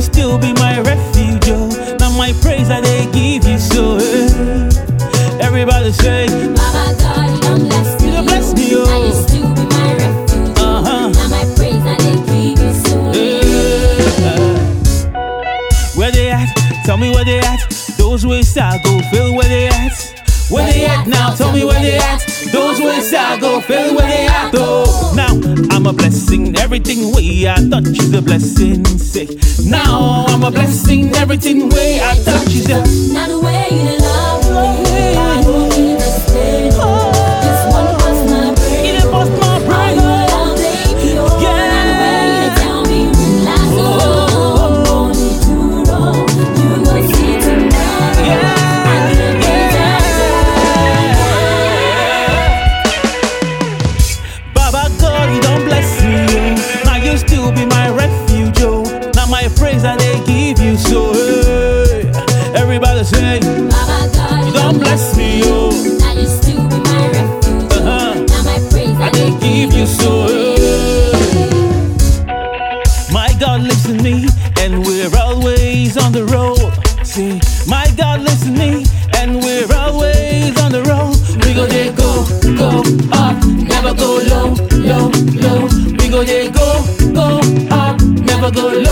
still be my refuge, oh. Now my praise that they give you, so everybody say, Baba God, you don't bless me, you bless me, oh. Now you still be my refuge, Now my praise that they give you, so where they at? Tell me where they at. Those ways I go, feel where they at. Where they at now? Tell me where they at. Those ways I go, feel where they at though. Now I'm a blessing, everything way I touch is a blessing. Say, now I'm a blessing, everything way I touch is a. Now the way you love me, I won't be the same. This one bust my brain. It bust my brain. I'll take you. Yeah. Now the way you tell me relax, I'm only too wrong. You go see tomorrow. Yeah. Baba God, you don't bless me, oh. Now you still be my refuge, oh. Now my praise that they give you, so everybody say, Baba God, you don't bless me, oh. Now you still be my refuge, Now my praise I they give you, so my God lives in me, and we're always on the road. See, my God lives in me, and we're always on the road. We go there, go up, never go low. We go there, go up, never go low.